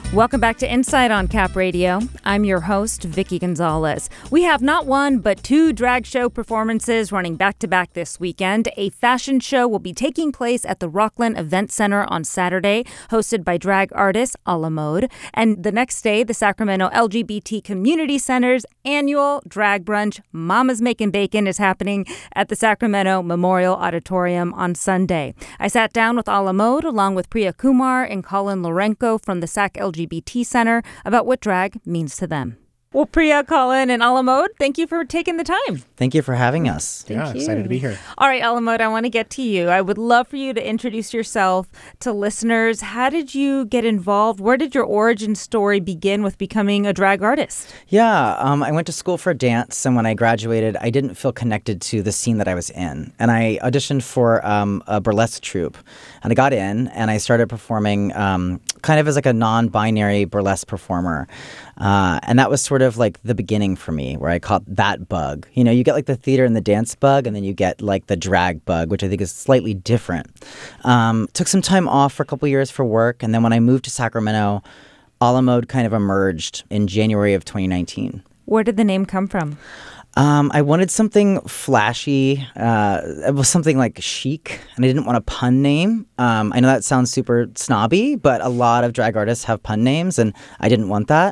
Welcome back to Insight on Cap Radio. I'm your host, Vicky Gonzalez. We have not one, but two drag show performances running back-to-back this weekend. A fashion show will be taking place at the Rockland Event Center on Saturday, hosted by drag artist A La Mode. And the next day, the Sacramento LGBT Community Center's annual drag brunch, Mama's Making Bacon, is happening at the Sacramento Memorial Auditorium on Sunday. I sat down with A La Mode along with Priya Kumar and Colin Lorenko from the Sac LGBT Center about what drag means to them. Well, Priya, Colin, and A La Mode, thank you for taking the time. Thank you for having us. Thank you. Excited to be here. All right, A La Mode, I want to get to you. I would love for you to introduce yourself to listeners. How did you get involved? Where did your origin story begin with becoming a drag artist? Yeah, I went to school for dance, and when I graduated, I didn't feel connected to the scene that I was in. And I auditioned for a burlesque troupe, and I got in, and I started performing kind of as like a non-binary burlesque performer. And that was sort of like the beginning for me, where I caught that bug. You know, you get like the theater and the dance bug, and then you get like the drag bug, which I think is slightly different. Took some time off for a couple years for work, and then when I moved to Sacramento, A La Mode kind of emerged in January of 2019. Where did the name come from? I wanted something flashy. It was something like chic, and I didn't want a pun name. I know that sounds super snobby, but a lot of drag artists have pun names, and I didn't want that.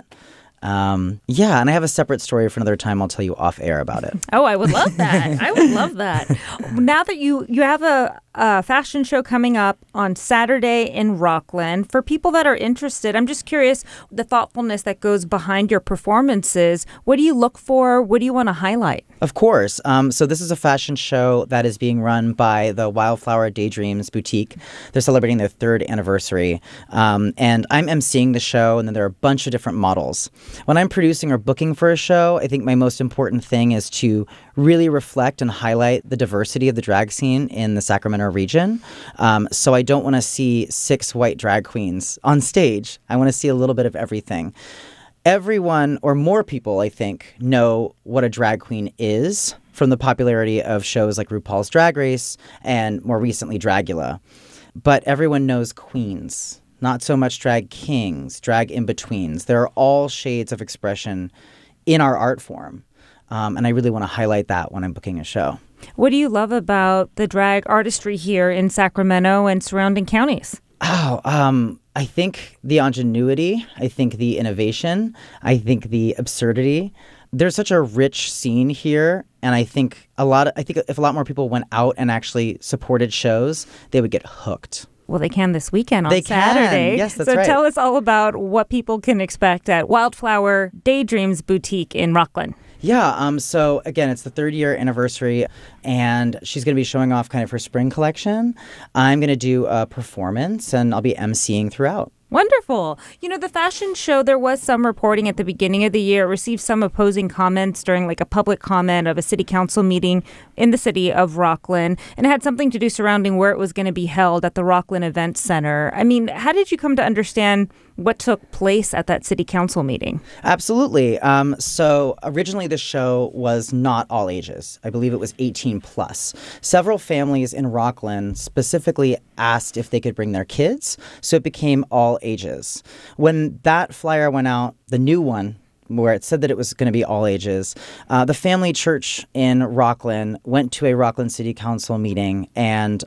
Yeah, and I have a separate story for another time. I'll tell you off air about it. Oh, I would love that. I would love that. Now that you have a fashion show coming up on Saturday in Rockland, for people that are interested, I'm just curious, the thoughtfulness that goes behind your performances. What do you look for? What do you want to highlight? Of course. So this is a fashion show that is being run by the Wildflower Daydreams Boutique. They're celebrating their 3rd anniversary. And I'm emceeing the show, and then there are a bunch of different models. When I'm producing or booking for a show, I think my most important thing is to really reflect and highlight the diversity of the drag scene in the Sacramento region. So I don't want to see 6 white drag queens on stage. I want to see a little bit of everything. Everyone, or more people, I think, know what a drag queen is from the popularity of shows like RuPaul's Drag Race and more recently Dragula. But everyone knows queens. Not so much drag kings, drag in-betweens. There are all shades of expression in our art form. And I really want to highlight that when I'm booking a show. What do you love about the drag artistry here in Sacramento and surrounding counties? I think the ingenuity. I think the innovation. I think the absurdity. There's such a rich scene here, and I think if a lot more people went out and actually supported shows, they would get hooked. Well, they can this weekend on Saturday. Yes, that's right. So tell us all about what people can expect at Wildflower Daydreams Boutique in Rockland. Yeah, so again, it's the 3rd year anniversary, and she's going to be showing off kind of her spring collection. I'm going to do a performance, and I'll be emceeing throughout. Wonderful. You know, the fashion show, there was some reporting at the beginning of the year. It received some opposing comments during like a public comment of a city council meeting in the city of Rockland. And it had something to do surrounding where it was going to be held at the Rockland Event Center. I mean, how did you come to understand what took place at that city council meeting? Absolutely. So originally the show was not all ages. I believe it was 18 plus. Several families in Rockland specifically asked if they could bring their kids, so it became all ages. When that flyer went out, the new one, where it said that it was going to be all ages, the family church in Rockland went to a Rockland City Council meeting and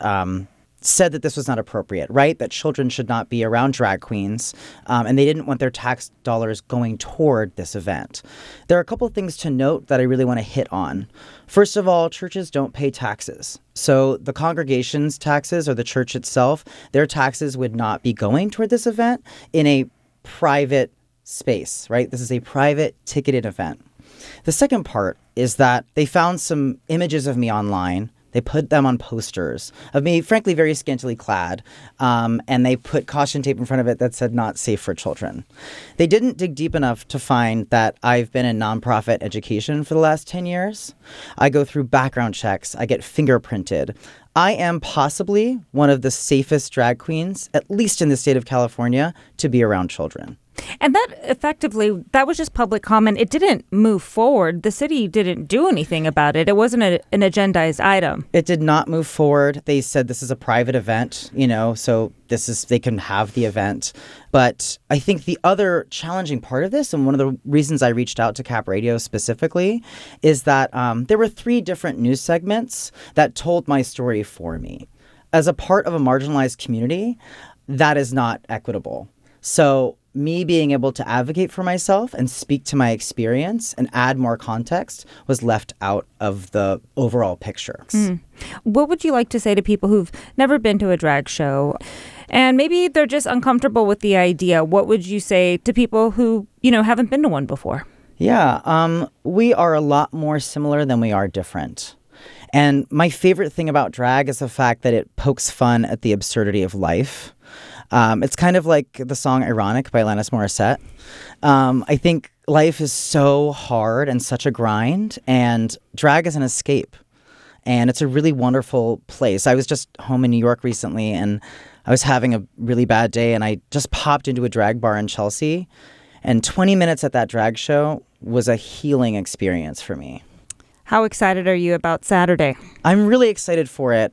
said that this was not appropriate, right? That children should not be around drag queens, and they didn't want their tax dollars going toward this event. There are a couple of things to note that I really want to hit on. First of all, churches don't pay taxes. So the congregation's taxes, or the church itself, their taxes would not be going toward this event in a private space, right? This is a private ticketed event. The second part is that they found some images of me online. They put them on posters of me, frankly, very scantily clad, and they put caution tape in front of it that said not safe for children. They didn't dig deep enough to find that I've been in nonprofit education for the last 10 years. I go through background checks. I get fingerprinted. I am possibly one of the safest drag queens, at least in the state of California, to be around children. And that effectively, that was just public comment. It didn't move forward. The city didn't do anything about it. It wasn't an agendized item. It did not move forward. They said this is a private event, so they can have the event. But I think the other challenging part of this, and one of the reasons I reached out to Cap Radio specifically, is that there were 3 different news segments that told my story for me. As a part of a marginalized community, that is not equitable. So me being able to advocate for myself and speak to my experience and add more context was left out of the overall picture. What would you like to say to people who've never been to a drag show and maybe they're just uncomfortable with the idea? What would you say to people who, haven't been to one before? Yeah, we are a lot more similar than we are different. And my favorite thing about drag is the fact that it pokes fun at the absurdity of life. It's kind of like the song Ironic by Alanis Morissette. I think life is so hard and such a grind, and drag is an escape. And it's a really wonderful place. I was just home in New York recently, and I was having a really bad day, and I just popped into a drag bar in Chelsea. And 20 minutes at that drag show was a healing experience for me. How excited are you about Saturday? I'm really excited for it.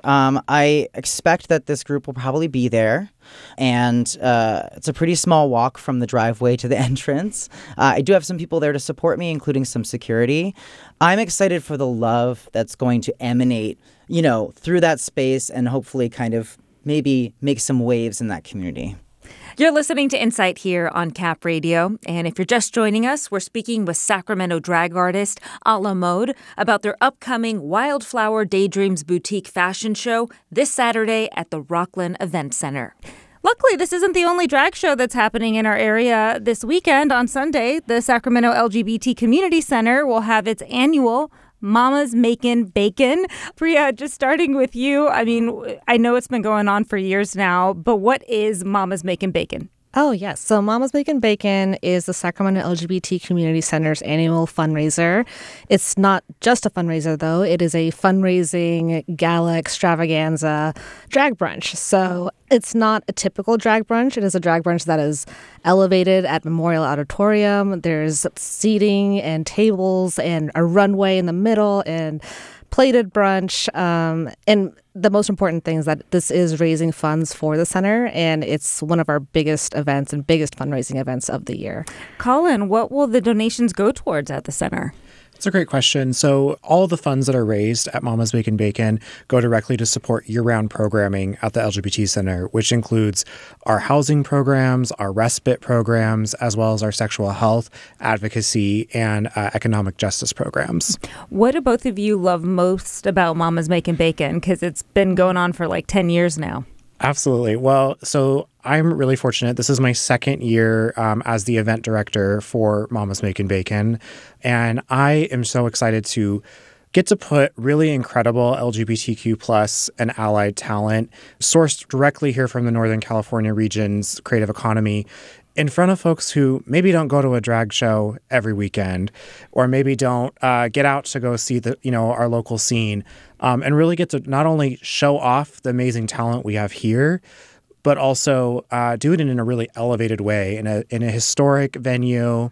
I expect that this group will probably be there, and it's a pretty small walk from the driveway to the entrance. I do have some people there to support me, including some security. I'm excited for the love that's going to emanate, through that space and hopefully kind of maybe make some waves in that community. You're listening to Insight here on Cap Radio. And if you're just joining us, we're speaking with Sacramento drag artist A La Mode about their upcoming Wildflower Daydreams boutique fashion show this Saturday at the Rockland Event Center. Luckily, this isn't the only drag show that's happening in our area this weekend. On Sunday, the Sacramento LGBT Community Center will have its annual Mama's Makin' Bacon. Priya, just starting with you. I mean, I know it's been going on for years now, but what is Mama's Makin' Bacon? Oh, yes. So Mama's Makin' Bacon is the Sacramento LGBT Community Center's annual fundraiser. It's not just a fundraiser, though. It is a fundraising gala extravaganza drag brunch. So it's not a typical drag brunch. It is a drag brunch that is elevated at Memorial Auditorium. There's seating and tables and a runway in the middle and plated brunch. And the most important thing is that this is raising funds for the center, and it's one of our biggest events and biggest fundraising events of the year. Colin, what will the donations go towards at the center? It's a great question. So all the funds that are raised at Mama's Makin' Bacon go directly to support year-round programming at the LGBT Center, which includes our housing programs, our respite programs, as well as our sexual health, advocacy, and economic justice programs. What do both of you love most about Mama's Makin' Bacon? Because it's been going on for like 10 years now. Absolutely. Well, so I'm really fortunate. This is my second year as the event director for Mama's Makin' Bacon. And I am so excited to get to put really incredible LGBTQ plus and allied talent sourced directly here from the Northern California region's creative economy in front of folks who maybe don't go to a drag show every weekend, or maybe don't get out to go see our local scene, and really get to not only show off the amazing talent we have here, but also do it in a really elevated way in a historic venue,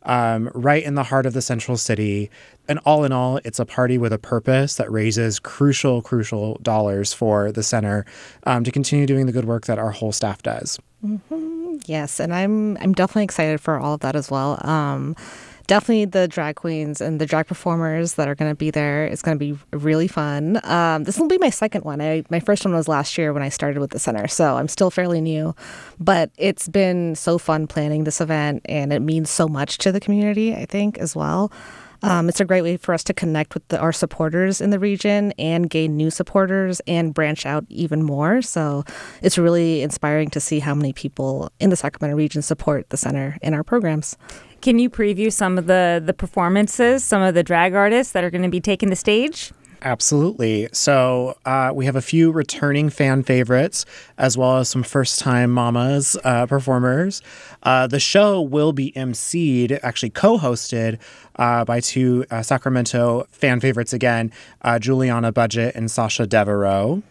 right in the heart of the central city. And all in all, it's a party with a purpose that raises crucial dollars for the center to continue doing the good work that our whole staff does. Mm-hmm. Yes, and I'm definitely excited for all of that as well. Definitely the drag queens and the drag performers that are going to be there. It's going to be really fun. This will be my second one. My first one was last year when I started with the center, so I'm still fairly new. But it's been so fun planning this event, and it means so much to the community, I think, as well. It's a great way for us to connect with our supporters in the region and gain new supporters and branch out even more. So it's really inspiring to see how many people in the Sacramento region support the center and our programs. Can you preview some of the performances, some of the drag artists that are going to be taking the stage? Absolutely. So we have a few returning fan favorites, as well as some first-time mamas performers. The show will be emceed, actually co-hosted, by two Sacramento fan favorites again, Juliana Budget and Sasha Devereaux.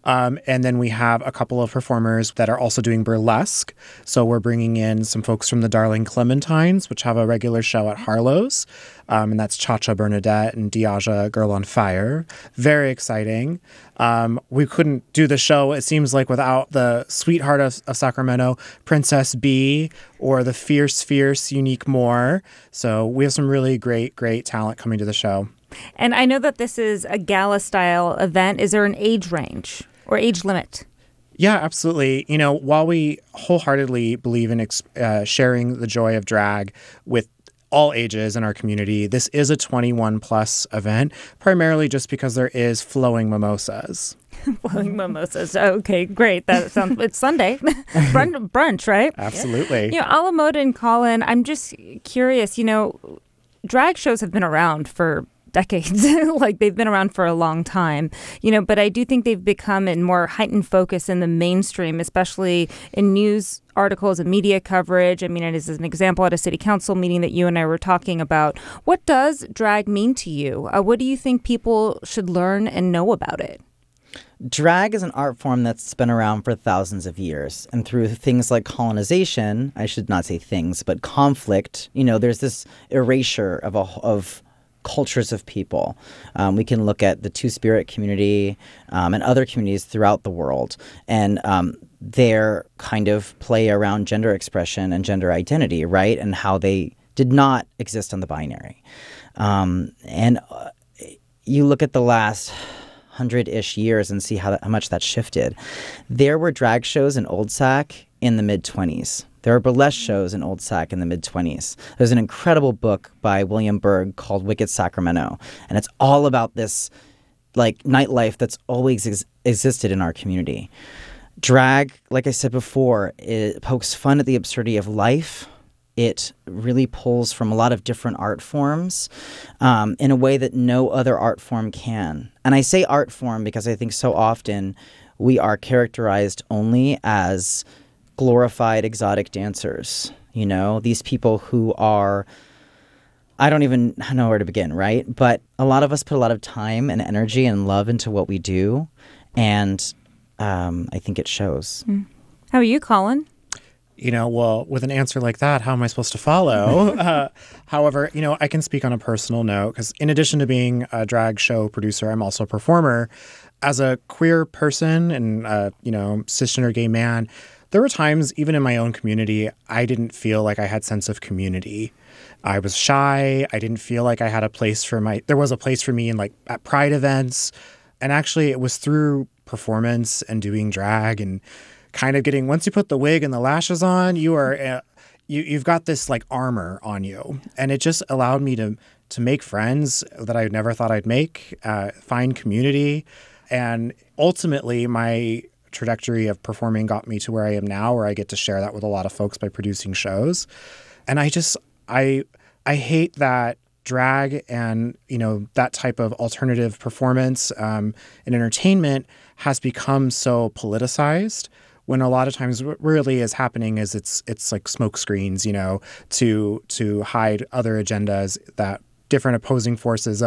And then we have a couple of performers that are also doing burlesque. So we're bringing in some folks from the Darling Clementines, which have a regular show at Harlow's. And that's Cha-Cha Bernadette and Diaja Girl on Fire. Very exciting. We couldn't do the show, it seems like, without the sweetheart of Sacramento, Princess B, or the fierce, Unique Moore. So we have some really great talent coming to the show. And I know that this is a gala-style event. Is there an age range or age limit? Yeah, absolutely. You know, while we wholeheartedly believe in sharing the joy of drag with all ages in our community, this is a 21 plus event, primarily just because there is flowing mimosas. Flowing mimosas. Okay, great. That sounds, it's Sunday. Brunch, right? Absolutely. You know, Alamode and Colin, I'm just curious, you know, drag shows have been around for decades. Like, they've been around for a long time, you know, but I do think they've become in more heightened focus in the mainstream, especially in news articles and media coverage. I mean, it is an example at a city council meeting that you and I were talking about. What does drag mean to you? What do you think people should learn and know about it? Drag is an art form that's been around for thousands of years. And through things like colonization, I should not say things, but conflict, you know, there's this erasure of cultures of people. We can look at the Two-Spirit community and other communities throughout the world, and their kind of play around gender expression and gender identity, right? And how they did not exist on the binary. And you look at the last 100-ish years and see how much that shifted. There were drag shows in Old Sac in the mid-20s. There are burlesque shows in Old Sac in the mid-20s. There's an incredible book by William Berg called Wicked Sacramento, and it's all about this like nightlife that's always existed in our community. Drag, like I said before, it pokes fun at the absurdity of life. It really pulls from a lot of different art forms in a way that no other art form can. And I say art form because I think so often we are characterized only as glorified exotic dancers. You know, these people who are, I don't even know where to begin, right? But a lot of us put a lot of time and energy and love into what we do. And I think it shows. How are you, Colin? You know, well, with an answer like that, how am I supposed to follow? However, you know, I can speak on a personal note because in addition to being a drag show producer, I'm also a performer. As a queer person and, you know, cisgender gay man, there were times, even in my own community, I didn't feel like I had sense of community. I was shy. I didn't feel like I had a place there was a place for me in like at pride events. And actually it was through performance and doing drag and kind of getting, once you put the wig and the lashes on, you've got this like armor on you. And it just allowed me to make friends that I never thought I'd make, find community. And ultimately my trajectory of performing got me to where I am now, where I get to share that with a lot of folks by producing shows. And I hate that drag and, you know, that type of alternative performance and entertainment has become so politicized, when a lot of times what really is happening is it's like smoke screens, you know, to hide other agendas, that different opposing forces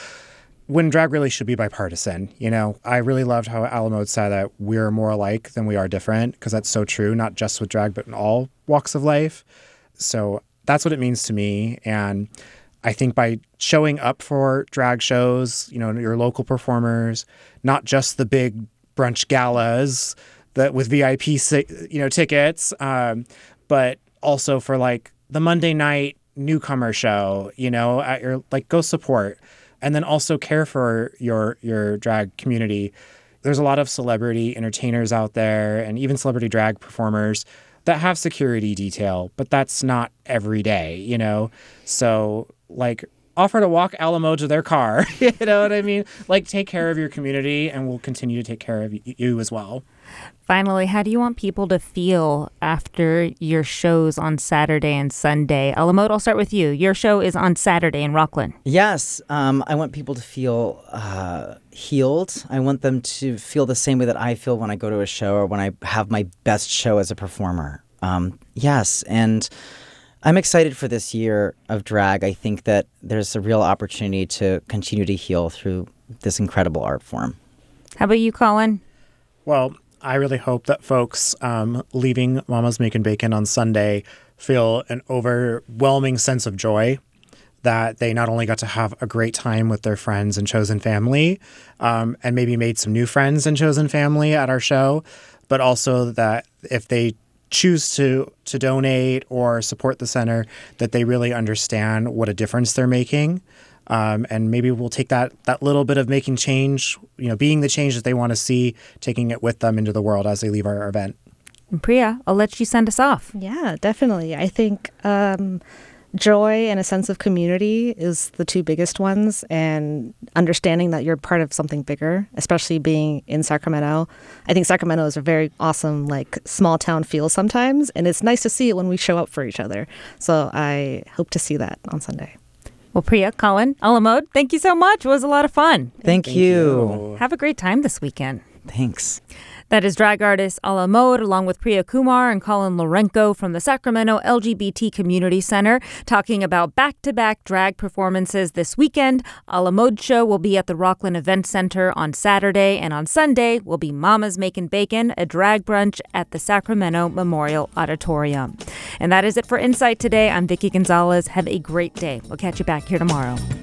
when drag really should be bipartisan. You know, I really loved how Alamode said that we're more alike than we are different, because that's so true, not just with drag, but in all walks of life. So that's what it means to me. And I think by showing up for drag shows, you know, your local performers, not just the big brunch galas that with VIP, you know, tickets, but also for like the Monday night newcomer show, you know, at your, like, go support. And then also care for your drag community. There's a lot of celebrity entertainers out there and even celebrity drag performers that have security detail, but that's not every day, you know? So, like, offer to walk Alamode to their car, you know what I mean? Like, take care of your community and we'll continue to take care of you as well. Finally, how do you want people to feel after your shows on Saturday and Sunday? Alamode, I'll start with you. Your show is on Saturday in Rockland. Yes. I want people to feel healed. I want them to feel the same way that I feel when I go to a show or when I have my best show as a performer. Yes. And I'm excited for this year of drag. I think that there's a real opportunity to continue to heal through this incredible art form. How about you, Colin? Well, I really hope that folks leaving Mama's Making Bacon on Sunday feel an overwhelming sense of joy that they not only got to have a great time with their friends and chosen family, and maybe made some new friends and chosen family at our show, but also that if they choose to donate or support the center, that they really understand what a difference they're making. And maybe we'll take that little bit of making change, being the change that they want to see, taking it with them into the world as they leave our event. And Priya, I'll let you send us off. Yeah, definitely. I think joy and a sense of community is the two biggest ones, and understanding that you're part of something bigger, especially being in Sacramento. I think Sacramento is a very awesome, small town feel sometimes, and it's nice to see it when we show up for each other. So I hope to see that on Sunday. Well, Priya, Colin, Alamode, thank you so much. It was a lot of fun. Thank you. Have a great time this weekend. Thanks. That is drag artist Alamode, along with Priya Kumar and Colin Lorenko from the Sacramento LGBT Community Center, talking about back-to-back drag performances this weekend. Alamode show will be at the Rockland Event Center on Saturday, and on Sunday will be Mama's Making Bacon, a drag brunch at the Sacramento Memorial Auditorium. And that is it for Insight today. I'm Vicki Gonzalez. Have a great day. We'll catch you back here tomorrow.